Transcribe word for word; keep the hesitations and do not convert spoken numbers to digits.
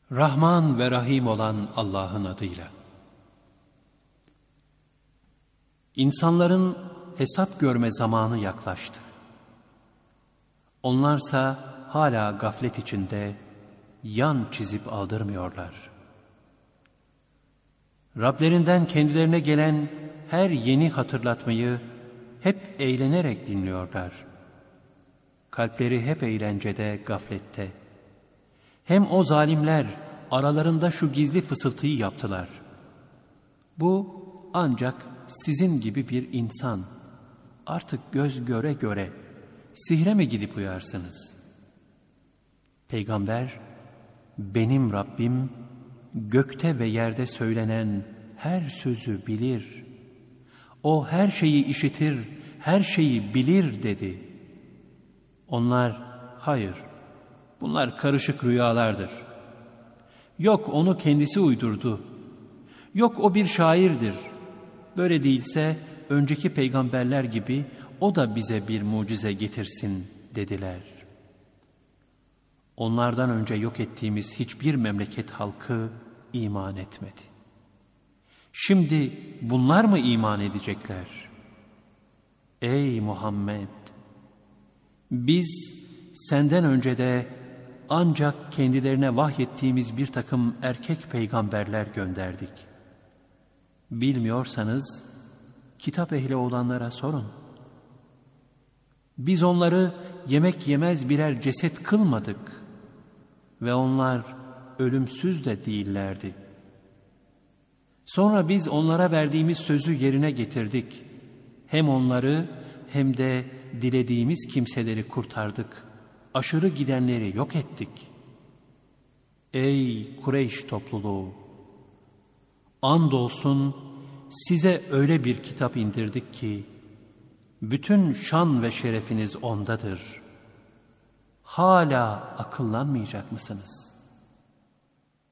Rahman ve Rahim olan Allah'ın adıyla. İnsanların hesap görme zamanı yaklaştı. Onlarsa hala gaflet içinde yan çizip aldırmıyorlar. Rablerinden kendilerine gelen her yeni hatırlatmayı hep eğlenerek dinliyorlar. Kalpleri hep eğlencede, gaflette. Hem o zalimler aralarında şu gizli fısıltıyı yaptılar. Bu ancak sizin gibi bir insan. Artık göz göre göre sihre mi gidip uyarsınız? Peygamber, benim Rabbim gökte ve yerde söylenen her sözü bilir. O her şeyi işitir, her şeyi bilir dedi. Onlar, hayır, bunlar karışık rüyalardır. Yok onu kendisi uydurdu. Yok o bir şairdir. Böyle değilse önceki peygamberler gibi o da bize bir mucize getirsin dediler. Onlardan önce yok ettiğimiz hiçbir memleket halkı iman etmedi. Şimdi bunlar mı iman edecekler? Ey Muhammed! Biz senden önce de ancak kendilerine vahyettiğimiz bir takım erkek peygamberler gönderdik. Bilmiyorsanız kitap ehli olanlara sorun. Biz onları yemek yemez birer ceset kılmadık ve onlar ölümsüz de değillerdi. Sonra biz onlara verdiğimiz sözü yerine getirdik. Hem onları hem de dilediğimiz kimseleri kurtardık. Aşırı gidenleri yok ettik. Ey Kureyş topluluğu! Andolsun size öyle bir kitap indirdik ki bütün şan ve şerefiniz ondadır. Hala akıllanmayacak mısınız?